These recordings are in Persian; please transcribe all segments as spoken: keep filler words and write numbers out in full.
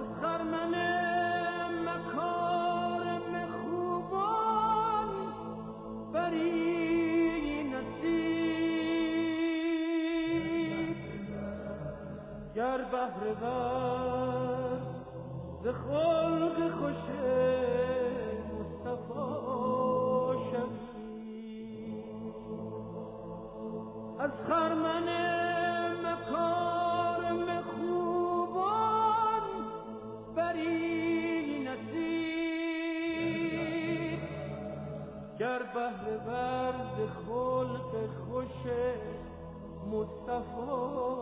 از خرمن مکارم خوبان بری نصیب گر بهره ور ز خلق خوش مصطفی شوی از خرمن مکارم خوبان بری نصیب گر بهره ور ز خلق خوش مصطفی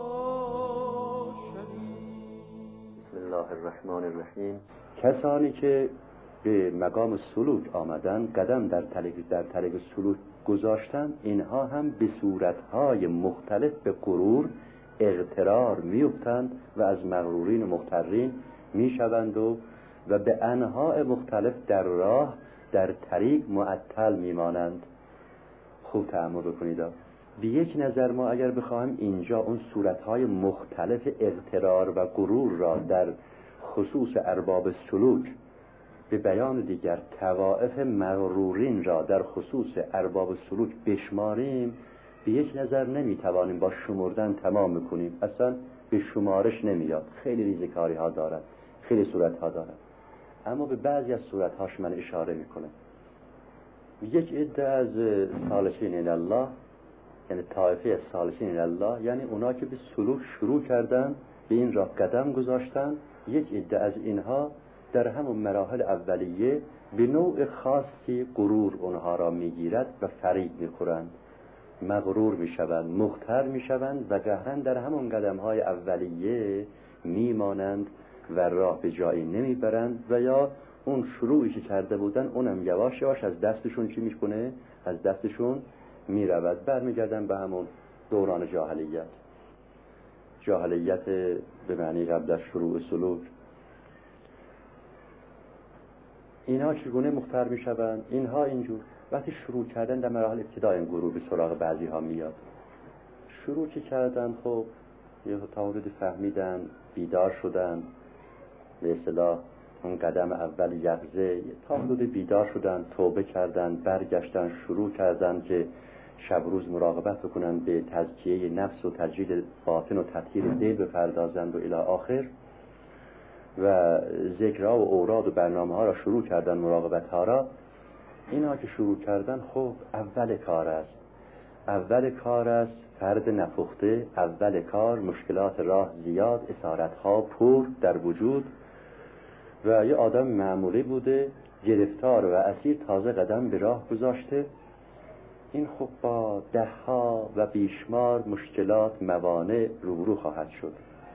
شوی. بسم الله الرحمن الرحیم. کسانی که به مقام سلوک آمدن، قدم در طریق در طریق سلوک گذاشتن، اینها هم به صورتهای مختلف به غرور اغترار میفتند و از مغرورین و مغترین میشوند و و به انواع مختلف در راه در طریق معطل میمانند. خوب تأمل بکنید. به یک نظر ما اگر بخوایم اینجا اون صورتهای مختلف اغترار و غرور را در خصوص ارباب سلوک به بیان دیگر طوائف مغرورین را در خصوص ارباب سلوک بشماریم، به یک نظر نمیتوانیم با شمردن تمام بکنیم، اصلا به شمارش نمیاد. خیلی ریزکاری ها دارد، خیلی صورت ها دارد، اما به بعضی از صورت هاش من اشاره میکنه. یک عده از سالکین الله، یعنی طایفه از سالکین الله، یعنی اونا که به سلوک شروع کردن، به این راه قدم گذاشتن، یک عده از اینها در همون مراحل اولیه به نوع خاصی غرور اونها را میگیرد و فریب میخورند، مغرور میشوند، مغتر میشوند و قهرن در همون قدمهای اولیه میمانند و راه به جایی نمیبرند و یا اون شروعی که کرده بودن اونم یواش یواش از دستشون چی میکنه؟ از دستشون میرود، برمیگردن به همون دوران جاهلیت. جاهلیت به معنی قبل از شروع سلوک. اینها چگونه مختار میشوند؟ اینها اینجور وقتی شروع کردن در مراحل ابتدای این گروه به سراغ بعضی ها میاد. شروع که کردن، خب یه تا حدودی فهمیدن، بیدار شدن، به اصطلاح اون قدم اول یقظه، تا حدودی بیدار شدن، توبه کردن، برگشتن، شروع کردن که شب روز مراقبت بکنن، به تزکیه نفس و تجدید باطن و تطهیر دل بپردازند و الی آخر، و ذکرها و اوراد و برنامه ها را شروع کردن، مراقبت ها را. اینا که شروع کردن، خب اول کار است اول کار است فرد نپخته، اول کار مشکلات راه زیاد، اسارت ها پر در وجود، و یه آدم معمولی بوده، گرفتار و اسیر، تازه قدم به راه گذاشته. این خب با ده ها و بیشمار مشکلات، موانع روبرو خواهد شد.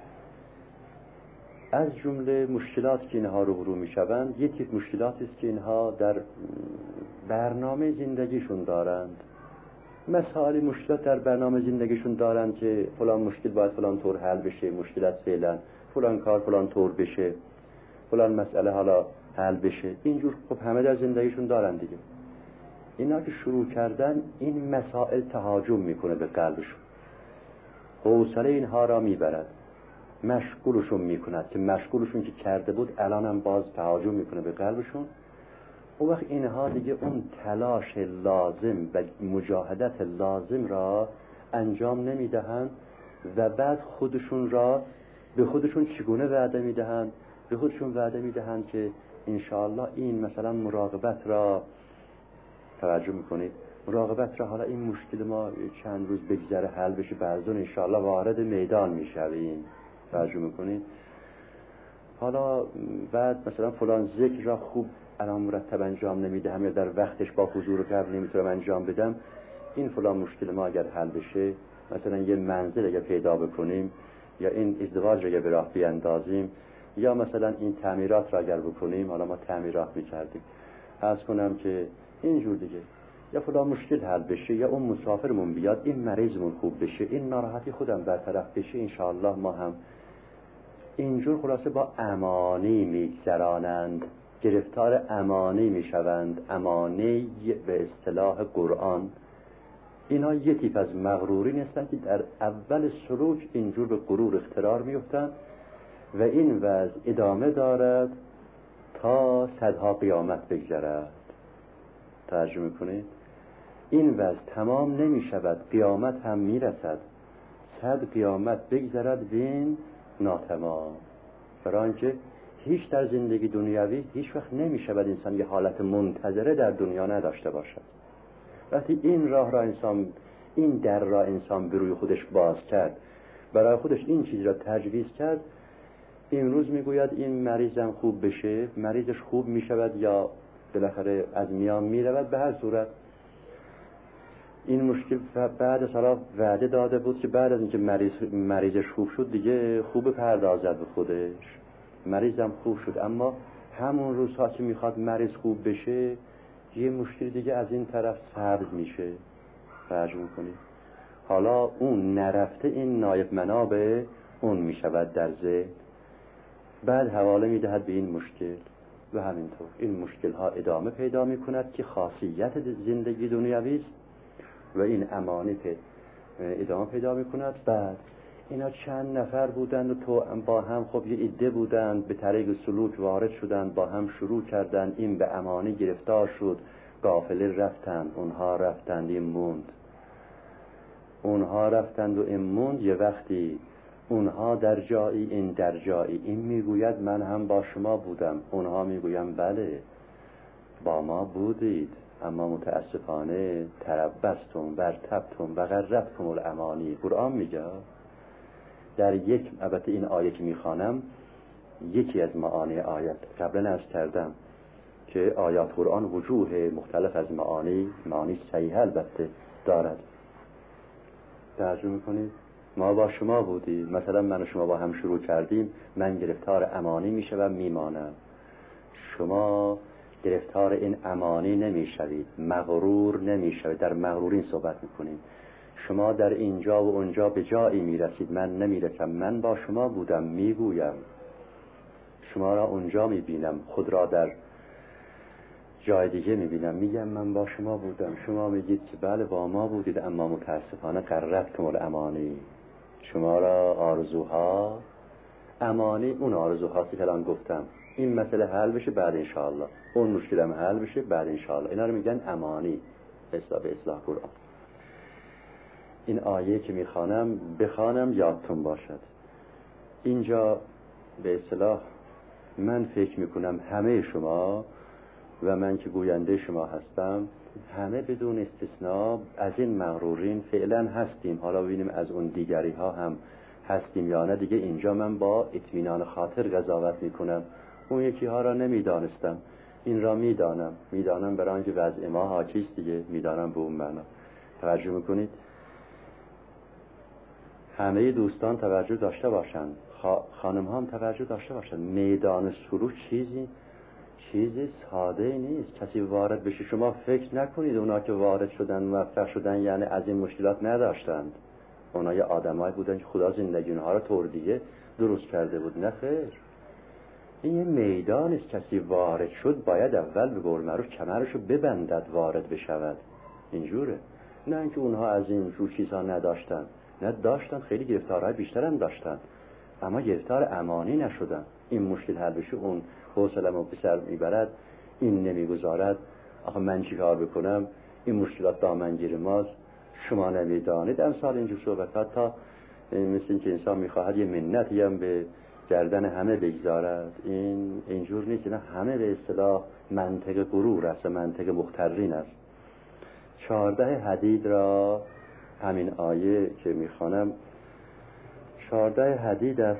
از جمله مشکلات که اینها روبرو میشوند، یک تیپ مشکلاتی است که اینها در برنامه زندگیشون دارند. مسائل مشکلات در برنامه زندگیشون دارند که فلان مشکل باید فلان طور حل بشه، مشکلات فعلا فلان کار فلان طور بشه، فلان مسئله حالا حل بشه. اینجور خب همه در زندگیشون دارند دیگه. اینا که شروع کردن، این مسائل تهاجم میکنه به قلبشون، حوصله اینها را میبرد، مشغولشون میکند که مشغولشون که کرده بود الان هم باز تهاجم میکنه به قلبشون. اون وقت اینها دیگه اون تلاش لازم و مجاهدت لازم را انجام نمیدهند و بعد خودشون را به خودشون چگونه وعده میدهند؟ به خودشون وعده میدهند که انشاءالله این مثلا مراقبت را، توجه میکنید، مراقبت را حالا این مشکل ما چند روز بگذره حل بشه، بعضون انشاءالله وارد میدان میشویم. توجه میکنید؟ حالا بعد مثلا فلان ذکر را خوب الان مرتب انجام نمیدهم یا در وقتش با حضور و قبل نمیتونم انجام بدم، این فلان مشکل ما اگر حل بشه، مثلا یه منزل اگر پیدا بکنیم، یا این ازدواج را اگر به راه بیاندازیم، یا مثلا این تعمیرات را اگر بکنیم، حالا ما تعمیرات میکردیم، عرض کنم که اینجور دیگه، یا فلان مشکل حل بشه، یا اون مسافرمون بیاد، این مریضمون خوب بشه، این ناراحتی خودم برطرف بشه، انشاءالله ما هم اینجور خلاصه با امانی میگذرانند، گرفتار امانی میشوند. امانی به اصطلاح قرآن، اینا یه تیپ از مغرورین هستند که در اول سلوک اینجور به غرور اخترار میفتند و این وضع ادامه دارد تا صدها قیامت بگذرد. ترجمه کنید، این وضع تمام نمی شود، قیامت هم می رسد، صد قیامت بگذرد بین ناتمام. برای آنکه هیچ در زندگی دنیوی هیچ وقت نمی شود انسان یه حالت منتظره در دنیا نداشته باشد. وقتی این راه را انسان، این در را انسان به روی خودش باز کرد، برای خودش این چیز را تجویز کرد، امروز میگوید این مریضم خوب بشه، مریضش خوب میشود یا بالاخره از میان میرود. به هر صورت این مشکل بعد از حالا وعده داده بود که بعد از اینکه مریض مریضش خوب شد دیگه خوب پردازد به خودش. مریضم خوب شد، اما همون روزها که میخواد مریض خوب بشه یه مشکل دیگه از این طرف سبز میشه. فرض میکنید حالا اون نرفته این نایب منابع اون میشود در ذهن، بعد حواله میدهد به این مشکل و همینطور این مشکل ها ادامه پیدا میکند که خاصیت زندگی دنیوی است و این امانی ادامه پیدا میکند. بعد اینا چند نفر بودند و تو با هم خب یه عده بودند، به طریق سلوک وارد شدند، با هم شروع کردند، این به امانی گرفتار شد، قافله رفتند، اونها رفتند، این موند، اونها رفتند و این موند. یه وقتی اونها در جایی این در جایی، این میگوید من هم با شما بودم، اونها میگویم بله با ما بودید، اما متاسفانه تربستم و ارتبتم و غرتکم الامانی. قرآن میگه در یک، البته این آیه که میخوانم یکی از معانی آیت، قبلا عرض کردم که آیات قرآن وجوه مختلف از معانی، معانی صحیح البته دارد. ترجمه کنید ما با شما بودیم، مثلا من و شما با هم شروع کردیم، من گرفتار امانی میشوم میمانم، شما گرفتار این امانی نمیشوید، مغرور نمیشوید، در مغرورین صحبت میکنیم. شما در اینجا و اونجا به جایی میرسید، من نمیرسم، من با شما بودم میگویم، شما را اونجا میبینم، خود را در جای دیگه میبینم، میگم من با شما بودم، شما میگید که بله با ما بودید، اما متاسفانه غرتکم الامانی، شما را آرزوها، امانی اون آرزوهاست که الان گفتم، این مسئله حل بشه بعد انشاءالله، اون مشکلم حل بشه بعد انشاءالله، اینا رو میگن امانی. اصلاح به اصلاح قرآن. این آیه که میخوانم بخوانم یادتون باشد. اینجا به اصطلاح من فکر میکنم همه شما و من که گوینده شما هستم، همه بدون استثناء از این مغرورین فعلا هستیم. حالا ببینیم از اون دیگری ها هم هستیم یا نه. دیگه اینجا من با اطمینان خاطر قضاوت میکنم. اون یکی ها را نمیدانستم، این را میدانم، میدانم برای اینکه وضع ما حاکیست دیگه، میدانم به اون معنا. توجه میکنید همه دوستان توجه داشته باشند، خانم ها هم توجه داشته باشند. میدان سلوک چیزی چیزی ساده نیست. کسی وارد بشه شما فکر نکنید اونا که وارد شدن موفق شدن یعنی از این مشکلات نداشتند، اونا یه آدمایی بودن که خدا زندگی اونها را طور دیگه درست کرده بود. نه خیر، این یه میدان است. کسی وارد شد باید اول به قول معروف کمرشو ببندد وارد بشود، اینجوره. نه اینکه اونها از این جور چیزها نداشتن، نه داشتن، خیلی گرفتارهای بیشتر هم داشتن، اما گرفتار امانی نشدن. این مشکل حل بشه اون حوصله‌مو به سر میبرد، این نمیگذارد، آخه من چی کار بکنم، این مشکلات دامنگیر ماست، شما نمیدانید، امثال اینجور صحبتات. تا مثل این که انسان میخواهد یه منتی هم به گردن همه بگذارد، این اینجور نیست. نه، همه به اصطلاح منطق غرور است، منطق مخترین است. چهارده حدید را همین آیه که میخوانم چهارده حدید است.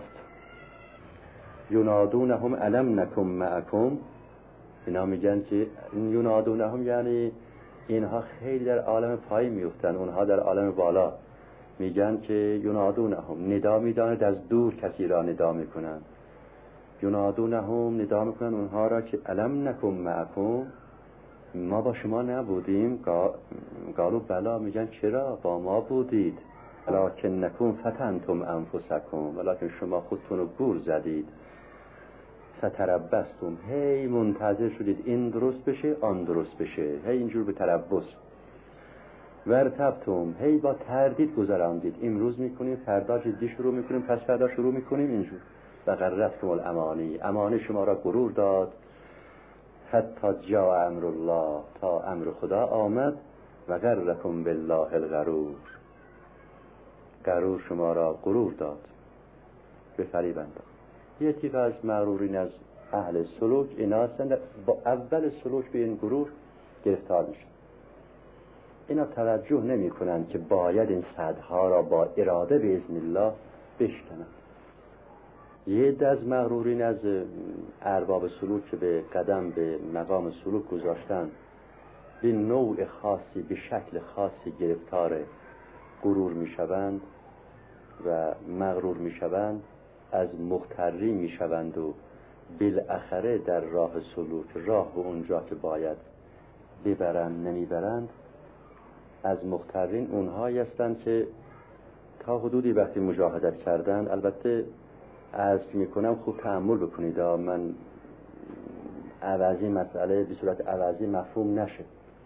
ینادونهم الم نکن معکم، اینا میگن که ینادونهم یعنی اینها خیلی در عالم پایین میفتن، اونها در عالم بالا. میگن که ینادونهم، ندا میداند از دور کسی را ندا میکنن، ینادونهم ندا میکنن اونها را که الم نکن معکم، ما با شما نبودیم؟ قالوا بلا، میگن چرا با ما بودید، ولکن نکن فتنتم انفسکم، ولکن شما خودتون رو گور زدید، فتربستم، هی منتظر شدید این درست بشه آن درست بشه، هی اینجور به تربص، ورتبتم، هی با تردید گذراندید، امروز میکنیم فردا جدی شروع میکنیم پس فردا شروع میکنیم، اینجور و غرتکم الامانی، امانی شما را غرور داد، حتی جاء امر الله، تا امر خدا آمد، و غرکم بالله الغرور، غرور شما را غرور داد، به فریب انداخت. یه تیپ از مغرورین از اهل سلوک اینا هستند با اول سلوک به این غرور گرفتار میشن. اینا توجه نمی کنند که باید این صدها را با اراده به اذن الله بشکنند. یه عده از مغرورین از ارباب سلوک که به قدم به مقام سلوک گذاشتن، به نوع خاصی به شکل خاصی گرفتار غرور میشوند و مغرور میشوند، از مغتری میشوند و بالاخره در راه سلوک، راه به اونجا که باید ببرند نمیبرند. از مغترین اونهایی هستند که تا حدودی وقتی مجاهدت کردن، البته عرض میکنم خوب تأمل بکنید، من عوضی مسئله به صورت عوضی مفهوم نشه.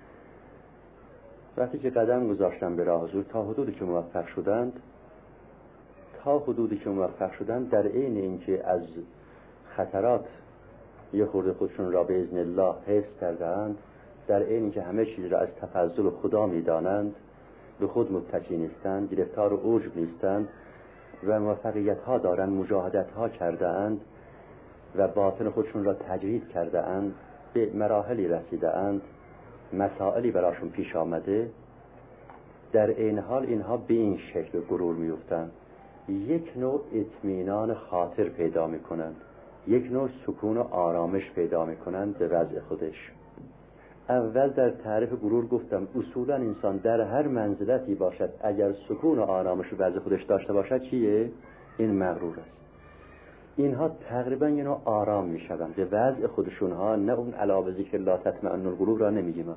وقتی که قدم گذاشتن به راه حضور، تا حدودی که موفق شدند تا حدودی که موفق شدند در عین اینکه از خطرات یه خورده خودشون را به اذن الله حفظ کردند، در عین اینکه همه چیز را از تفضل خدا میدانند، به خود متکی نیستند، گرفتار و عجب نیستند و موفقیت ها دارند، مجاهدت ها کرده اند و باطن خودشون را تجرید کرده اند، به مراحلی رسیده اند، مسائلی براشون پیش آمده، در این حال اینها به این شکل غرور میفتند. یک نوع اطمینان خاطر پیدا میکنند، یک نوع سکون و آرامش پیدا میکنند به وضع خودش. اول در تعریف غرور گفتم اصولا انسان در هر منزلتی باشد اگر سکون و آرامش به وضع خودش داشته باشد چیه؟ این مغرور است. اینها تقریبا یه نوع آرام میشوند به وضع خودشون ها، نه اون علا بذکر الله تطمئن القلوب را نمیگیم.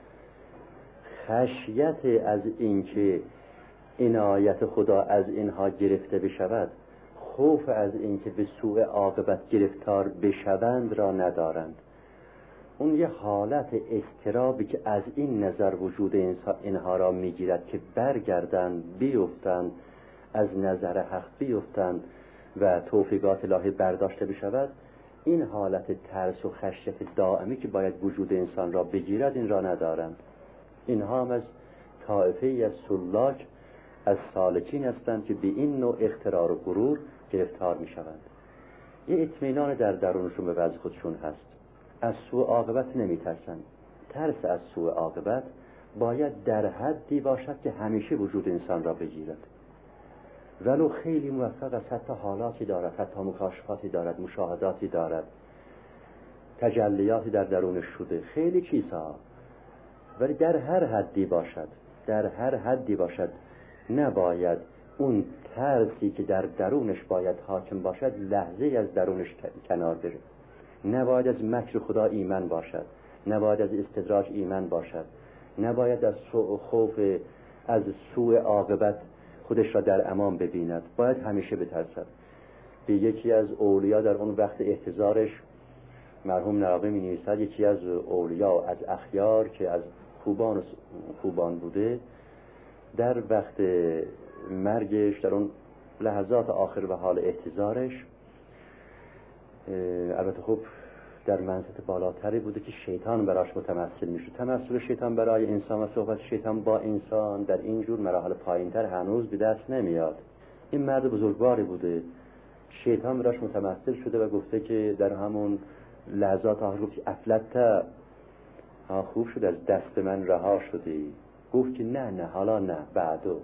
خشیت از اینکه عنایت خدا از اینها گرفته بشود، خوف از اینکه به سوء عاقبت گرفتار بشوند را ندارند. اون یه حالت اضطرابی که از این نظر وجود اینها را میگیرد که برگردند بیفتند از نظر حق بیفتند و توفیقات الهی برداشته بشود، این حالت ترس و خشیت دائمی که باید وجود انسان را بگیرد این را ندارند. اینها هم از طائفه از سلاک، از سالکین هستند که به این نوع اغترار و غرور گرفتار می شوند. یه اطمینان در درونشون به وضع خودشون هست، از سوء عاقبت نمی ترسند. ترس از سوء عاقبت باید در حدی باشد که همیشه وجود انسان را بگیرد، ولو خیلی موفق است، حتی حالاتی دارد، حتی مکاشفاتی دارد، مشاهداتی دارد، تجلیاتی در درونش شده، خیلی چیزها، ولی در هر حدی باشد، در هر حدی باشد. نباید اون ترسی که در درونش باید حاکم باشد لحظه از درونش کنار بره. نباید از مکر خدا ایمن باشد، نباید از استدراج ایمن باشد، نباید از خوف از سوء عاقبت خودش را در امان ببیند، باید همیشه بترسد. به یکی از اولیاء در اون وقت احتضارش مرحوم نراقی می نویسد، یکی از اولیاء از اخیار که از خوبان خوبان بوده، در وقت مرگش در اون لحظات آخر و حال احتضارش، البته خب در منزلت بالاتری بوده که شیطان براش متمثل میشه. تمثل شیطان برای انسان و صحبت شیطان با انسان در اینجور مراحل پایینتر هنوز به دست نمیاد. این مرد بزرگواری بوده، شیطان براش متمثل شده و گفته که در همون لحظات آخر گفت افلت، ها خوب شد از دست من رها شدی. گفت که نه نه حالا نه، بعدو،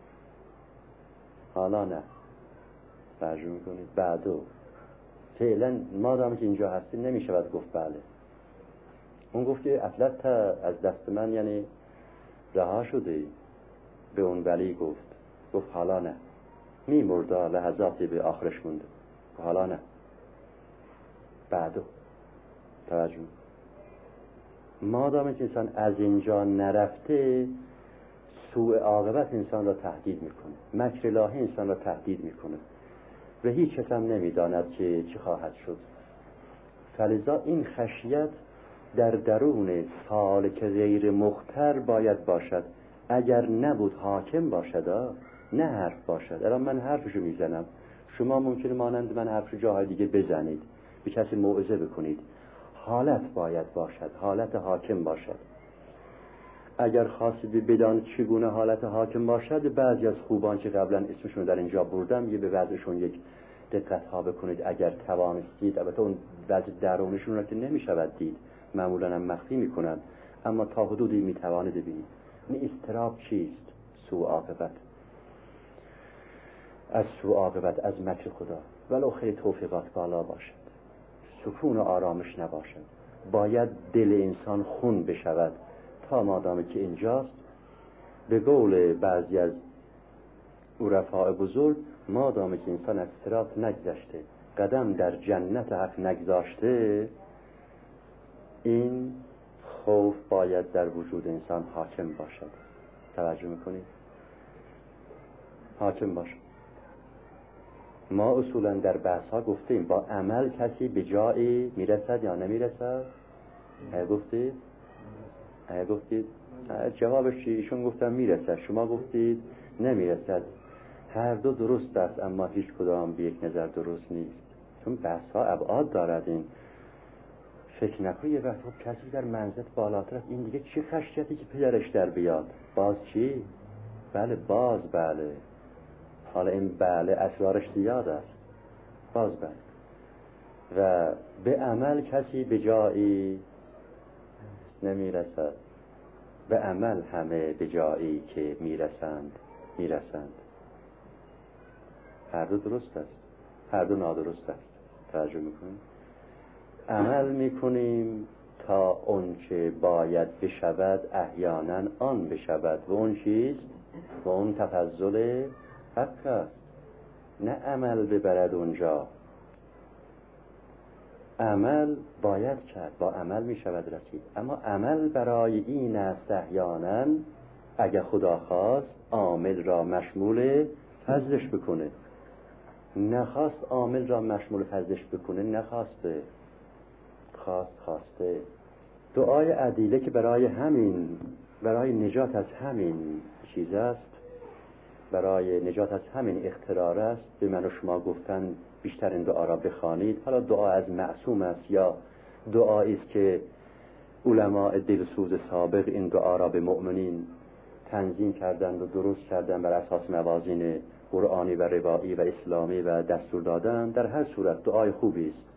حالا نه، ترجمه میکنید بعدو، فعلا مادام که اینجا هستی نمیشود گفت بله. اون گفت که افلت از دست من یعنی رها شده. به اون ولی گفت گفت حالا نه، میمرده لحظاتی به آخرش مونده، حالا نه، بعدو. توجه، مادام که انسان از اینجا نرفته سوء عاقبت انسان را تهدید میکنه، مکر الهی انسان را تهدید میکنه و هیچ کس هم نمیداند که چه خواهد شد. فلذا این خشیت در درون سالک غیر مختر باید باشد. اگر نبود حاکم باشد، نه حرف باشد. الان من حرفشو میزنم، شما ممکنه مانند من حرف جاهای دیگه بزنید، به کسی موعظه بکنید. حالت باید باشد، حالت حاکم باشد. اگر خواستید بدانید چگونه حالت حاکم باشد، بعضی از خوبان که قبلا اسمشون در اینجا بردم یه به وضعشون یک دقت ها بکنید اگر توانستید. البته اون وضع درونشون را که نمیشود دید، معمولا هم مخفی میکنن، اما تا حدودی میتوانید ببینید. این اضطراب چیست؟ سوء عاقبت، از سوء عاقبت، از مکر خدا. ولو خیلی توفیقات بالا باشد، سکون و آرامش نباشد، باید دل انسان خون بشود تا مادامی که اینجاست. به قول بعضی از عرفاء بزرگ، مادامی که انسان از صراط نگذشته، قدم در جنت حق نگذاشته، این خوف باید در وجود انسان حاکم باشد. توجه میکنید؟ حاکم باشد. ما اصولا در بحث ها گفتیم با عمل کسی به جایی میرسد یا نمیرسد؟ اگه گفتید؟ اگه گفتید؟ جوابش چی؟ ایشون گفتن میرسد، شما گفتید نمیرسد. هر دو درست است، اما هیچ کدام به یک نظر درست نیست، چون بحث ها ابعاد دارد. این فکر نکنی یه وقت کسی در منزلت بالاتر است، این دیگه چه خشیتی که پدرش در بیاد؟ باز چی؟ بله باز بله، حالا این بله اسرارش زیاد است، باز بله. و به عمل کسی به جایی نمیرسد، به عمل همه به جایی که میرسند میرسند. هر دو درست است، هر دو نادرست است. توجه میکنیم؟ عمل میکنیم تا اون که باید بشود احیانا آن بشود، و اون چیست؟ و اون تفضل حق است. نه عمل ببرد اونجا، عمل باید کرد، با عمل میشود رسید. اما عمل برای این است احیانا اگه خدا خواست عامل را مشمول فضلش بکنه، نخواست عامل را مشمول فضلش بکنه، نخواسته، خواست خواسته. دعای عدیله که برای همین، برای نجات از همین چیز است، برای نجات از همین اخترار است، به من و شما گفتن بیشتر این دعا را بخوانید. حالا دعا از معصوم است یا دعایی است که علماء دلسوز سابق این دعا را به مؤمنین تنظیم کردند و درست کردند بر اساس موازین قرآنی و روایی و اسلامی و دستور دادن. در هر صورت دعای خوبی است.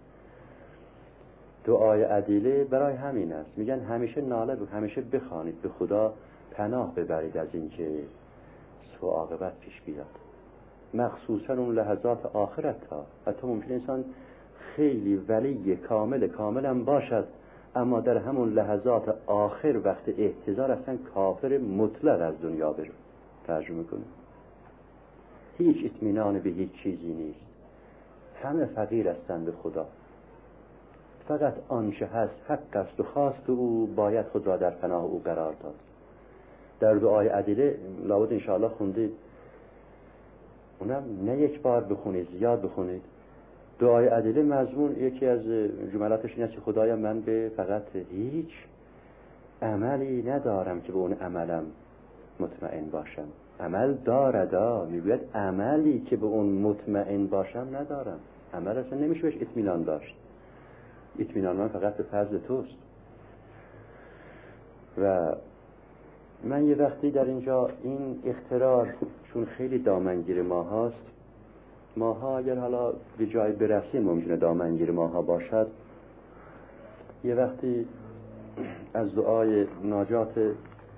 دعای عدیله برای همین است، میگن همیشه ناله و همیشه بخوانید، به خدا پناه ببرید از این که سوء عاقبت پیش بیاد، مخصوصا اون لحظات آخرت ها. حتی ممکن انسان خیلی ولی کامل کاملا باشد، اما در همون لحظات آخر وقت احتضار اصلا کافر مطلق از دنیا بره. ترجمه کنه هیچ اطمینان به هیچ چیزی نیست، همه فقیر هستند به خدا، فقط آنچه هست حق است و خواست او باید خود را در پناه او قرار داد. در دعای عدیله لابد انشاءالله خوندید، اونم نه یک بار بخونید، زیاد بخونید. دعای عدیله مضمون یکی از جملاتش این است که خدایا من به فقط هیچ عملی ندارم که به اون عملم مطمئن باشم. عمل داردا، میگوید عملی که به اون مطمئن باشم ندارم. عمل اصلا نمیشه بهش اطمینان داشت، اطمینان من فقط به فضل توست. و من یه وقتی در اینجا این اخترار چون خیلی دامنگیر ما هاست، ماها اگر حالا به جای برسیم ممکنه دامنگیر ماها باشد، یه وقتی از دعای ناجات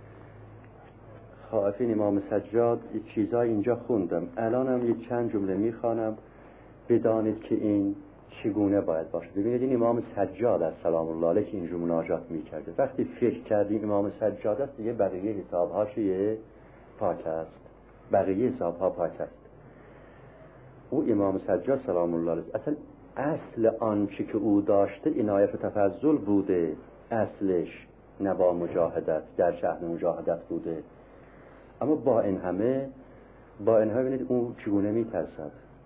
خائفین امام سجاد یک چیزای اینجا خوندم، الانم یک چند جمله میخوانم بدانید که این چگونه باید باشه. ببینید این امام سجاد از سلام الله علیه که اینجور مناجات میکرده، وقتی فکر کردیم امام سجاد است دیگه بقیه حسابهاش یه پاک است، بقیه حسابها پاک است. او امام سجاد سلام الله علیه اصلا اصل آنچه که او داشته عنایت و تفضل بوده، اصلش نوا مجاهدت در شأن مجاهدت بوده. اما با این همه با این همه ببینید اون چگونه میترسد.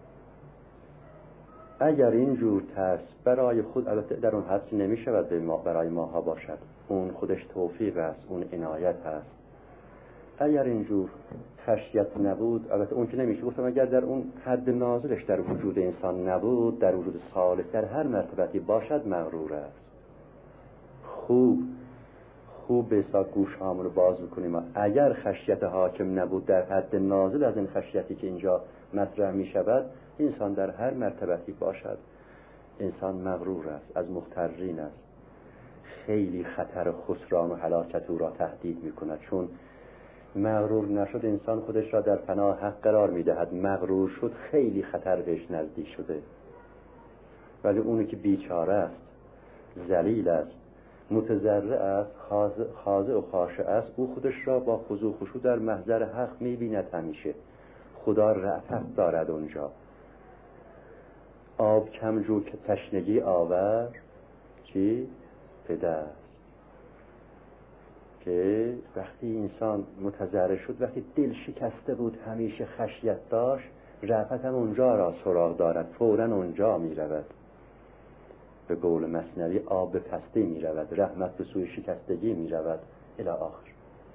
اگر اینجور ترس برای خود، البته در اون حد نمی شود به ما برای ماها باشد، اون خودش توفیق است، اون عنایت است، اگر اینجور خشیت نبود، البته اون که نمیشه گفتم، اگر در اون حد نازلش در وجود انسان نبود، در وجود صالح در هر مرتبتی باشد مغرور است. خوب خوب به حساب گوش هامون رو باز بکنیم. اگر خشیت حاکم نبود در حد نازل از این خشیتی که اینجا مطرح می شود، انسان در هر مرتبتی باشد انسان مغرور است، از مغترین است. خیلی خطر خسران و هلاکت او را تهدید می کند، چون مغرور نشد انسان خودش را در پناه حق قرار می دهد، مغرور شد خیلی خطر بهش نزدیک شده. ولی اونی که بیچاره است، ذلیل است، متضرع است، خاضع و خاشع است، او خودش را با خضوع و خشوع در محضر حق می بیند. همیشه خدا رأفت دارد اونجا. آب کم جو که تشنگی آور چی؟ پدر. که وقتی انسان متضرع شد، وقتی دل شکسته بود، همیشه خشیت داشت، رأفت هم اونجا را سراغ دارد، فوراً اونجا می رود. به قول مثنوی آب به پسته می رود، رحمت به سوی شکستگی می رود الی آخر.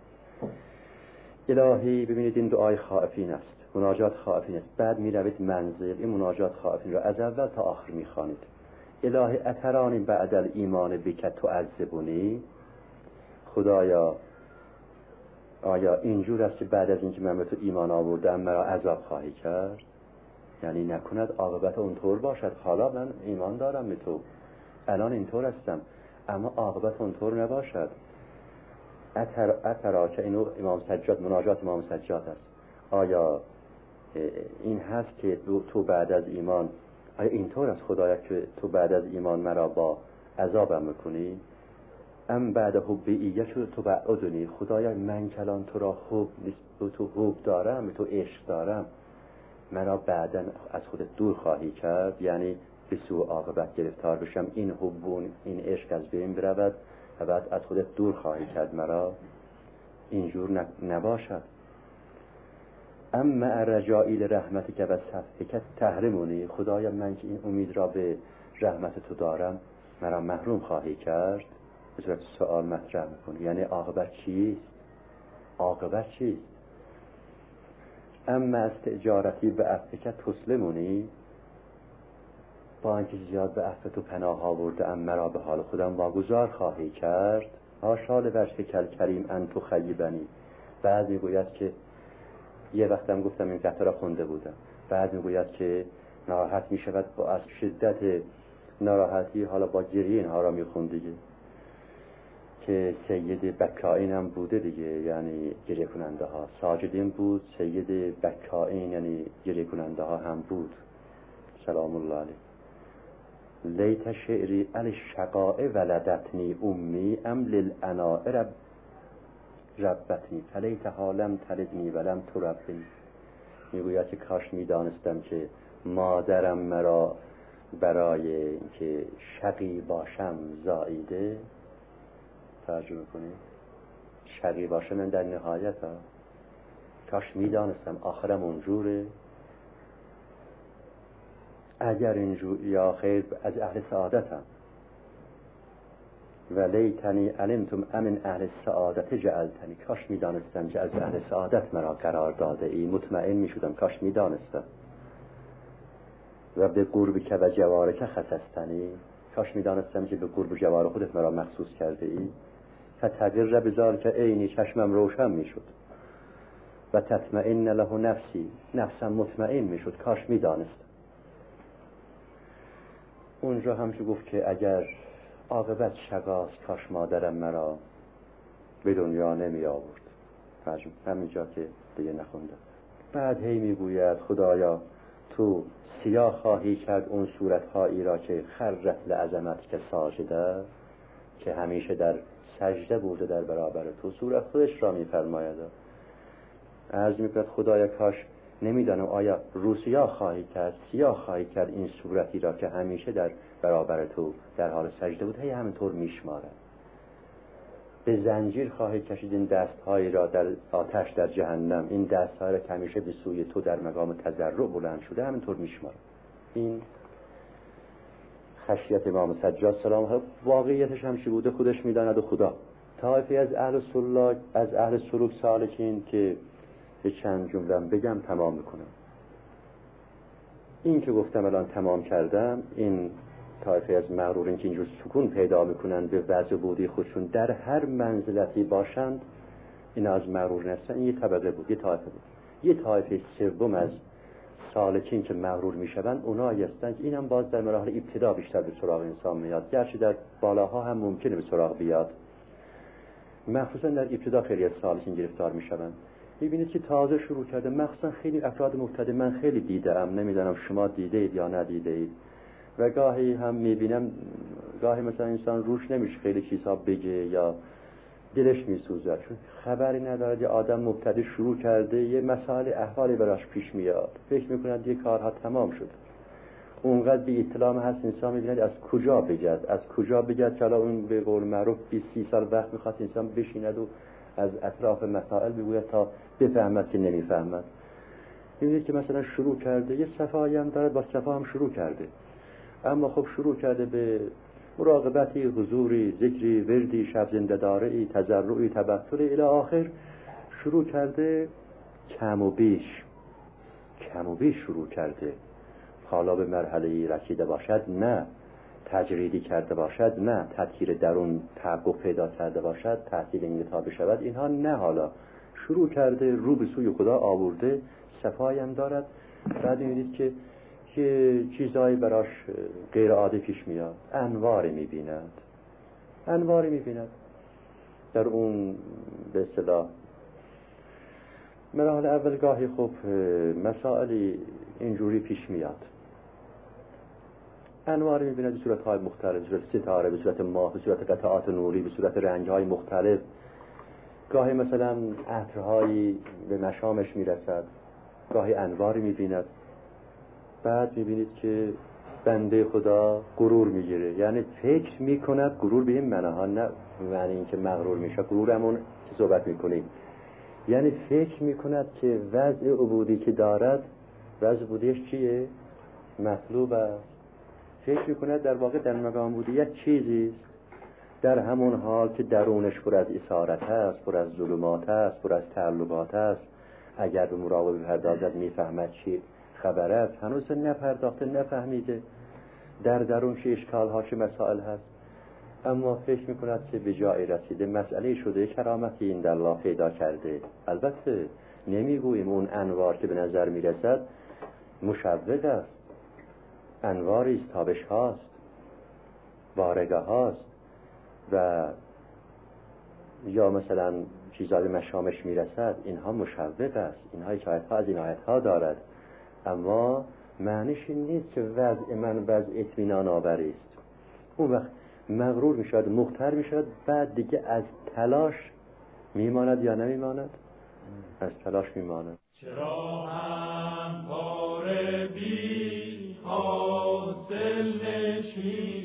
الهی ببینید این دعای خائفین است، مناجات خائفین است. بعد می روید منزل این مناجات خائفین را از اول تا آخر می خوانید. الهی اترانی بعد الایمان بک تعذبونی. خدایا آیا اینجور است که بعد از اینکه من به تو ایمان آوردم مرا عذاب خواهی کرد؟ یعنی نکند عاقبت اونطور باشد. حالا من ایمان دارم به تو، الان اینطور هستم، اما عاقبت اونطور نباشد. اتر اترا که اینو امام سجاد، مناجات امام سجاد است. آیا این هست که تو بعد از ایمان، آیا اینطور است خدایا که تو بعد از ایمان مرا با عذابم میکنی؟ ام بعد حبی ایک تو بعدنی. خدایا من کلان تو را خوب نیست، تو خوب دارم، تو عشق دارم، مرا بعداً از خودت دور خواهی کرد، یعنی به سوء عاقبت گرفتار بشم، این حبون این عشق از بین برود و بعد از خودت دور خواهی کرد مرا. اینجور نباشد. اما رجائی لرحمتک و صفحک تحرمونی. خدایا من که این امید را به رحمت تو دارم مرا محروم خواهی کرد. به صورت سوال مطرح میکنی، یعنی عاقبت چیست؟ عاقبت چیست؟ اما از تجارتی به عفوک تسلمونی. با اینکه زیاد به عفو تو پناه آورده ام، مرا به حال خودم واگذار خواهی کرد. حاشا لوجهک کل کریم ان تخیبنی. بعد میگوید که یه وقتم گفتم این قطعه را خونده بودم، بعد میگوید که ناراحت میشود با از شدت ناراحتی، حالا با گریه اینها را میخوند دیگه، که سید بکائین هم بوده دیگه، یعنی گریه کننده ها. ساجدین بود، سید بکائین یعنی گریه کننده ها هم بود، سلام الله علیه. لیت شعری علی الشقاء ولدتنی امی ام للعناء رب ربتنی فلیت حالم تلدنی ولم تربنی. میگوید که کاش میدانستم که مادرم مرا برای اینکه شقی باشم زاییده. ترجمه کنید شقی باشم من در نهایت ها. کاش میدانستم آخرم اونجوره. اگر اینجور یا خیر از اهل سعادتم. ولیتنی علمتم امن اهل سعادت جعلتنی. کاش میدانستم که از اهل سعادت مرا قرار داده ای، مطمئن میشدم کاش میدانستم. و به قرب که و جواره که خصستنی. کاش میدانستم که به قرب جوار خودت مرا مخصوص کرده ای. فتقر بذار که عینی، چشمم روشن میشد. و تطمئن له نفسی، نفسم مطمئن میشد. کاش میدانستم. اونجا هم که گفت که اگر عاقبت شقاست کاش مادرم مرا به دنیا نمی آورد. همینجا که دیگه نخونده. بعد هی میگوید خدایا تو سیاه خواهی کرد اون صورتهایی را که خرت لعظمت که ساجده، که همیشه در سجده بوده در برابر تو. صورت خودش را میفرماید. عرض میکرد خدایا کاش نمیدانم آیا رو سیاه خواهی کرد، سیاه خواهی کرد این صورتی را که همیشه در برابر تو در حال سجده بود، هی همینطور میشمارد. به زنجیر خواهی کشید این دستهایی را در آتش در جهنم، این دستهایی را که همیشه به سوی تو در مقام تضرع بلند شده همینطور میشمارد. این خشیت امام سجاد سلام علیه. واقعیتش هم چی بوده خودش میداند و خدا طایفه از اهل سلوک از اهل سلوک سالکین که به چند جمله بگم تمام میکنم. این که گفتم الان تمام کردم، این طایفه از مغرورین که اینجور سکون پیدا میکنن به وضع بودی خودشون در هر منزلتی باشند، این از مغرور نیستن. این یه طبقه بود، یه طایفه بود. یه طایفه سوم از سالکین که مغرور میشوند اونایی هستند که اینم باز در مراحل ابتدا بیشتر به سراغ انسان میاد، گرچه در بالاها هم ممکنه به سراغ بیاد. مخصوصا در ابتدا خیلی از سالکین گرفتار میشوند. میبینید که تازه شروع کرده، مخصوصا خیلی افراد مبتدی، من خیلی دیدم، نمیدونم شما دیده اید یا ندیده اید، و گاهی هم میبینم گاهی مثلا انسان روش نمیشه خیلی چیزها بگه یا دلش میسوزه، چون خبری نداره. یه آدم مبتدی شروع کرده، یه مسائل احوالی براش پیش میاد، فکر میکند یه کارها تمام شد، اونقدر بی اطلاع هست انسان میبیند از کجا بگد از کجا بگد که اون به قول معروف بیست سی سال وقت میخواد انسان بشیند و از اطراف مسائل بگوید تا بفهمد که نمیفهمد. میبینید که مثلا شروع کرده، یه صفایی هم دارد، با صفا هم شروع کرده، اما خب شروع کرده به مراقبتی، حضوری، ذکری، وردی، شب زنده داری، تضرعی، تبتلی الی آخر، شروع کرده کم و بیش کم و بیش شروع کرده. حالا به مرحله رسیده باشد نه، تجریدی کرده باشد نه، تطهیر درون تحقق پیدا کرده باشد، تحصیل این تا بشود، اینها نه. حالا شروع کرده رو به سوی خدا آورده، صفایی هم دارد. بعد می‌بینید که که چیزایی براش غیر عادی پیش میاد، انواری می‌بیند انواری می‌بیند در اون به اصطلاح مراحل اول. گاهی خب مسائلی اینجوری پیش میاد، انواری می‌بیند به صورت‌های مختلف، به صورت ستاره، به صورت ماه، به صورت قطعات نوری، به صورت رنگ‌های مختلف. گاهی مثلا عطرهایی به مشامش میرسد، گاهی انواری می‌بیند. بعد می‌بینید که بنده خدا غرور می‌گیره، یعنی فکر می‌کند غرور به این معناها، نه معنی این که مغرور میشه، غرور همون که صحبت می‌کنیم، یعنی فکر می‌کند که وضع عبودی که دارد، وضع عبودیش چیه؟ مطلوب است. فکر می‌کند در واقع در مقام عبودیت چیزی است، در همون حال که درونش پر از اسارت است، پر از ظلمات است، پر از تعلقات است. اگر به مراقبه پردازد میفهمد چی خبر است، هنوز نپرداخته، نفهمیده در درون چه اشکال‌ها، چه مسائل هست، اما فکر می‌کند که به جای رسیده، مسئله شده، کرامتی این در الله پیدا کرده. البته نمیگوییم اون انوار که به نظر میرسد مشوق است، انواری است، تابش هاست، بارگه هاست، و یا مثلا چیزایی مشامش میرسد، اینها مشوق است، اینها حکایت‌ها از این آیت‌ها دارد، اما معنیش این نیست که وضع من وضع اطمینان آوری است. اون وقت مغرور میشد، مختر میشد، بعد دیگه از تلاش میماند یا نمیماند؟ از تلاش میماند. چرا هم کار بی حاصل نشین